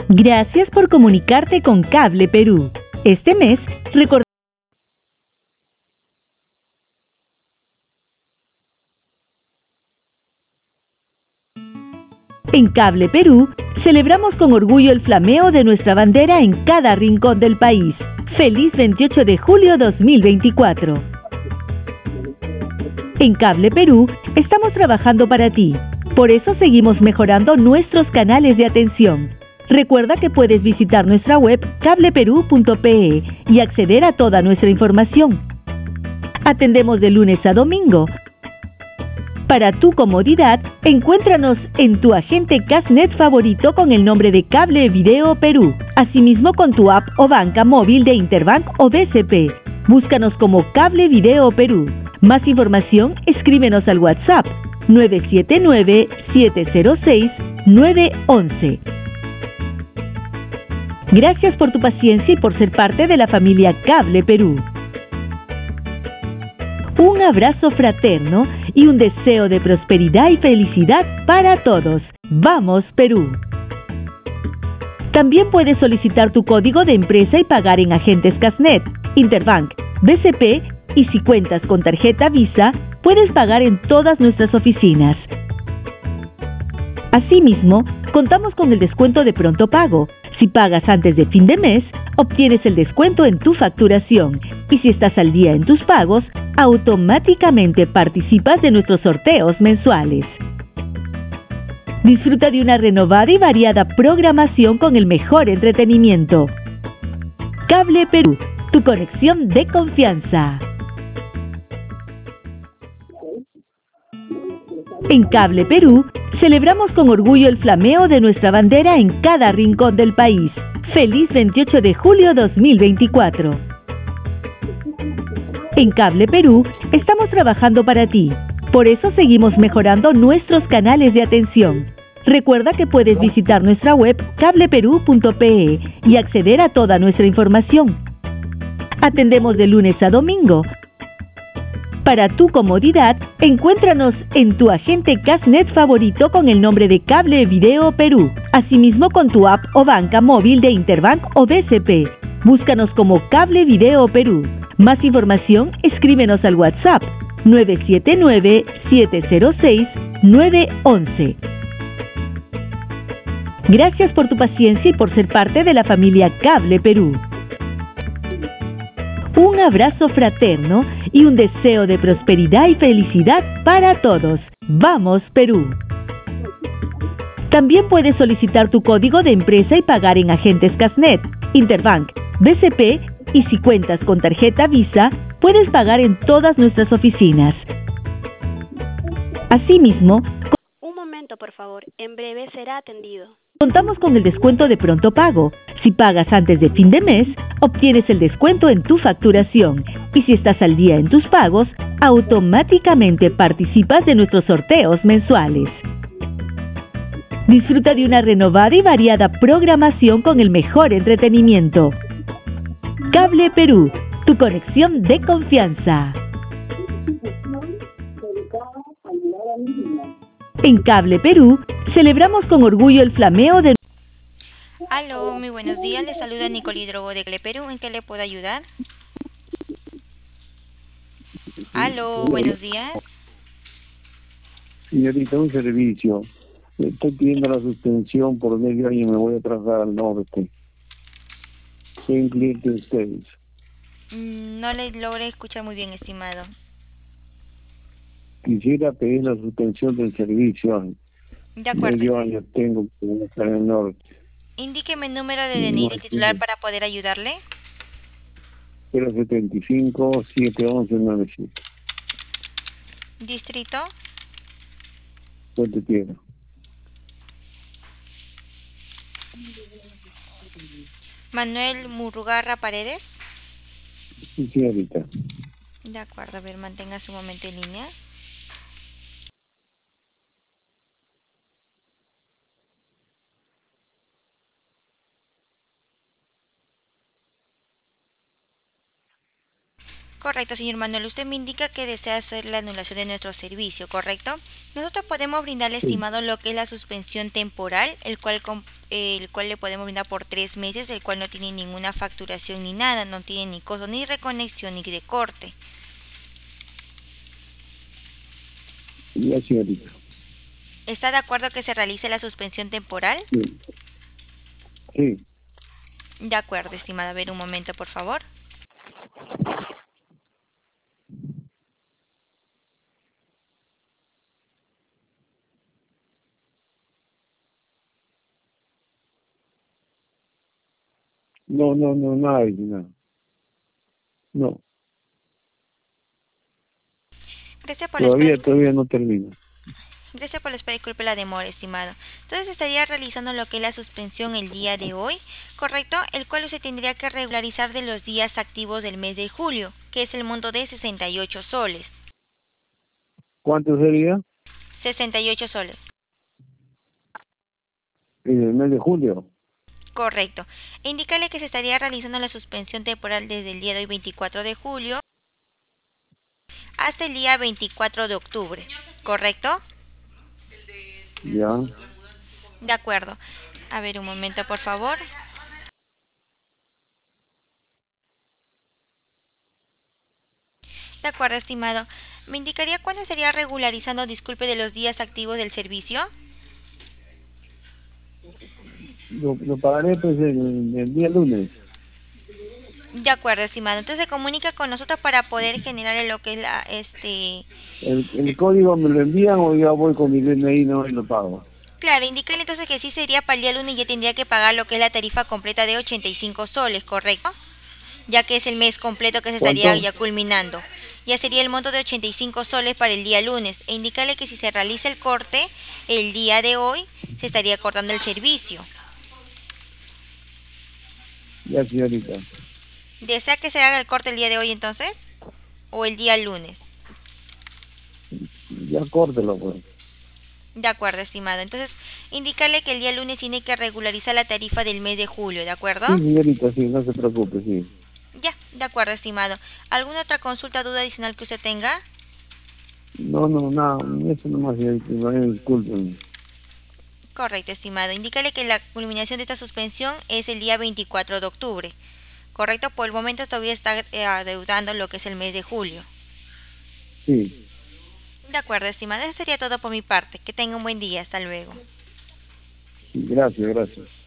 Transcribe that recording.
Gracias por comunicarte con Cable Perú. Este mes, recordemos. En Cable Perú, celebramos con orgullo el flameo de nuestra bandera en cada rincón del país. ¡Feliz 28 de julio 2024! En Cable Perú, estamos trabajando para ti. Por eso seguimos mejorando nuestros canales de atención. Recuerda que puedes visitar nuestra web cableperú.pe y acceder a toda nuestra información. Atendemos de lunes a domingo. Para tu comodidad, encuéntranos en tu agente Casnet favorito con el nombre de Cable Video Perú. Asimismo con tu app o banca móvil de Interbank o BCP. Búscanos como Cable Video Perú. Más información, escríbenos al WhatsApp 979-706-911. Gracias por tu paciencia y por ser parte de la familia Cable Perú. Un abrazo fraterno y un deseo de prosperidad y felicidad para todos. ¡Vamos, Perú! También puedes solicitar tu código de empresa y pagar en agentes Casnet, Interbank, BCP y si cuentas con tarjeta Visa, puedes pagar en todas nuestras oficinas. Asimismo, contamos con el descuento de pronto pago. Si pagas antes de fin de mes, obtienes el descuento en tu facturación. Y si estás al día en tus pagos, automáticamente participas de nuestros sorteos mensuales. Disfruta de una renovada y variada programación con el mejor entretenimiento. Cable Perú, tu conexión de confianza. En Cable Perú, celebramos con orgullo el flameo de nuestra bandera en cada rincón del país. ¡Feliz 28 de julio 2024! En Cable Perú, estamos trabajando para ti. Por eso seguimos mejorando nuestros canales de atención. Recuerda que puedes visitar nuestra web cableperú.pe y acceder a toda nuestra información. Atendemos de lunes a domingo. Para tu comodidad, encuéntranos en tu agente Casnet favorito con el nombre de Cable Video Perú. Asimismo con tu app o banca móvil de Interbank o BCP. Búscanos como Cable Video Perú. Más información, escríbenos al WhatsApp 979-706-911. Gracias por tu paciencia y por ser parte de la familia Cable Perú. Un abrazo fraterno y un deseo de prosperidad y felicidad para todos. ¡Vamos, Perú! También puedes solicitar tu código de empresa y pagar en agentes Casnet, Interbank, BCP y si cuentas con tarjeta Visa, puedes pagar en todas nuestras oficinas. Asimismo, Un momento, por favor. En breve será atendido. contamos con el descuento de pronto pago. Si pagas antes de fin de mes, obtienes el descuento en tu facturación. Y si estás al día en tus pagos, automáticamente participas de nuestros sorteos mensuales. Disfruta de una renovada y variada programación con el mejor entretenimiento. Cable Perú, tu conexión de confianza. En Cable Perú, celebramos con orgullo el flameo de... Aló, muy buenos días. Le saluda Nicole Hidrogo de Cable Perú. ¿En qué le puedo ayudar? Aló, buenos días. Señorita, un servicio. Estoy pidiendo la suspensión por medio año y me voy a trasladar al norte. Soy un cliente de ustedes. No le logré escuchar muy bien, estimado. Quisiera pedir la suspensión del servicio. De acuerdo. Medio año tengo que estar en el norte. Indíqueme el número de DNI del titular para poder ayudarle. 075-711-97. Distrito. Puente Piedra. Manuel Murrugarra Paredes. Sí, señorita. De acuerdo, a ver, manténgase un momento en línea. Correcto, señor Manuel. Usted me indica que desea hacer la anulación de nuestro servicio, ¿correcto? Nosotros podemos brindarle, estimado, lo que es la suspensión temporal, el cual el cual le podemos brindar por 3 meses, el cual no tiene ninguna facturación ni nada, no tiene ni costo ni reconexión ni de corte. Ya, señorita. ¿Está de acuerdo que se realice la suspensión temporal? Sí. Sí. De acuerdo, estimado. A ver, un momento, por favor. No, nada, nada. No, Gracias por la espera. todavía no termina. Gracias por la espera, disculpe la demora, estimado. Entonces estaría realizando lo que es la suspensión el día de hoy, ¿correcto? El cual usted tendría que regularizar de los días activos del mes de julio, que es el monto de 68 soles. ¿Cuánto sería? 68 soles. En el mes de julio. Correcto. E indicarle que se estaría realizando la suspensión temporal desde el día de hoy, 24 de julio, hasta el día 24 de octubre, ¿correcto? Ya. De acuerdo. A ver, un momento, por favor. De acuerdo, estimado. ¿Me indicaría cuándo estaría regularizando, disculpe, de los días activos del servicio? Lo pagaré pues el día lunes. De acuerdo, estimado. Entonces se comunica con nosotros para poder generar lo que es ¿El código me lo envían o ya voy con mi DNI no y lo pago? Claro, indícale entonces que sí sería para el día lunes y ya tendría que pagar lo que es la tarifa completa de 85 soles, ¿correcto? Ya que es el mes completo que se estaría ¿Cuánto? ya culminando. Ya sería el monto de 85 soles para el día lunes. E indícale que si se realiza el corte el día de hoy, se estaría cortando el servicio. Ya, señorita. ¿Desea que se haga el corte el día de hoy entonces? ¿O el día lunes? Ya córtelo pues. De acuerdo, estimado. Entonces, indicarle que el día lunes tiene que regularizar la tarifa del mes de julio, ¿de acuerdo? Sí, señorita, sí, no se preocupe, sí. Ya, de acuerdo, estimado. ¿Alguna otra consulta, duda adicional que usted tenga? No, nada, eso nomás, señorita, disculpen. Correcto, estimado. Indícale que la culminación de esta suspensión es el día 24 de octubre. Correcto, por el momento todavía está adeudando lo que es el mes de julio. Sí. De acuerdo, estimado. Eso sería todo por mi parte. Que tenga un buen día. Hasta luego. Gracias.